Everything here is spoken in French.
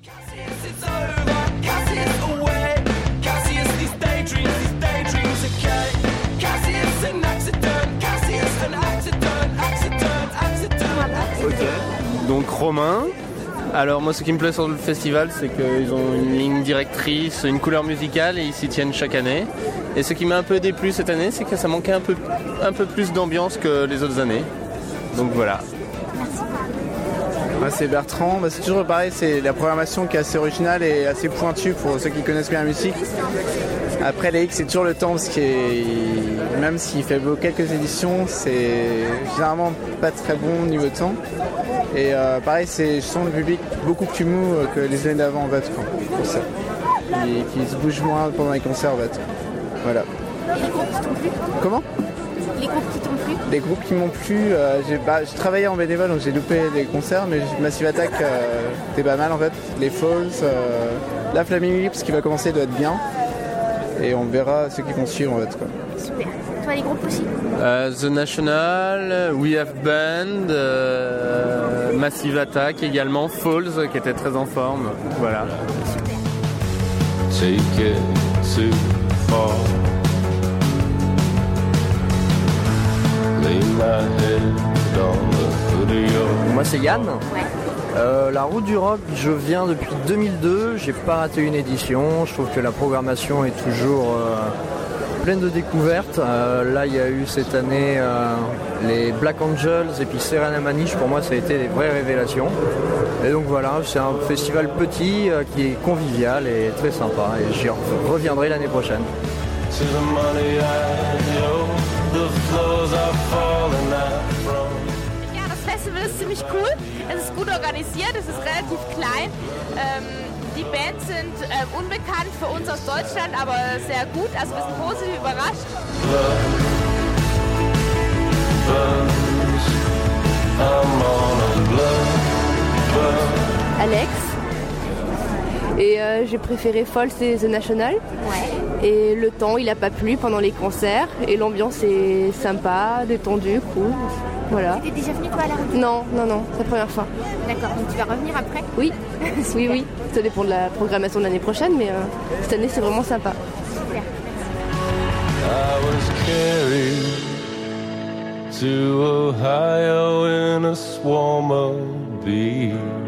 Donc Romain. Alors moi ce qui me plaît sur le festival c'est qu'ils ont une ligne directrice, une couleur musicale et ils s'y tiennent chaque année. Et ce qui m'a un peu déplu cette année c'est que ça manquait un peu plus d'ambiance que les autres années. Donc voilà. Moi c'est Bertrand, c'est toujours pareil, c'est la programmation qui est assez originale et assez pointue pour ceux qui connaissent bien la musique. Après les X c'est toujours le temps parce que même s'il fait quelques éditions, c'est généralement pas très bon niveau temps. Et pareil, je sens le public beaucoup plus mou que les années d'avant en fait, pour ça. Qui se bouge moins pendant les concerts en fait. Voilà. Et les groupes qui t'ont plu ? Comment ? Les groupes qui t'ont plu ? Les groupes qui m'ont plu, j'ai travaillé en bénévole donc j'ai loupé les concerts, mais Massive Attack c'était pas mal en fait. Les Falls, la Flaming Lips qui va commencer doit être bien. Et on verra ceux qui vont suivre en fait quoi. Super. Toi les groupes aussi ? The National, We Have Band, Massive Attack également, Falls qui était très en forme. Voilà. Take it too far. Lay my head on the hood of your... Moi c'est Yann. Ouais. La Route du Rock, je viens depuis 2002, j'ai pas raté une édition, je trouve que la programmation est toujours pleine de découvertes. Là il y a eu cette année les Black Angels et puis Serena Maniche, pour moi ça a été des vraies révélations. Et donc voilà, c'est un festival petit qui est convivial et très sympa et j'y reviendrai l'année prochaine. Das Festival ist ziemlich cool, es ist gut organisiert, es ist relativ klein. Die Bands sind unbekannt für uns aus Deutschland, aber sehr gut, also wir sind positiv überrascht. Alex. Et j'ai préféré Falls et The National. Ouais. Et le temps, il a pas plu pendant les concerts. Et l'ambiance est sympa, détendue, cool. Voilà. Tu étais déjà venu toi à la Route ? Non, c'est la première fois. D'accord, donc tu vas revenir après ? Oui, oui. Ça dépend de la programmation de l'année prochaine, mais cette année, c'est vraiment sympa. Super. I was carried to Ohio in a swarm of bees.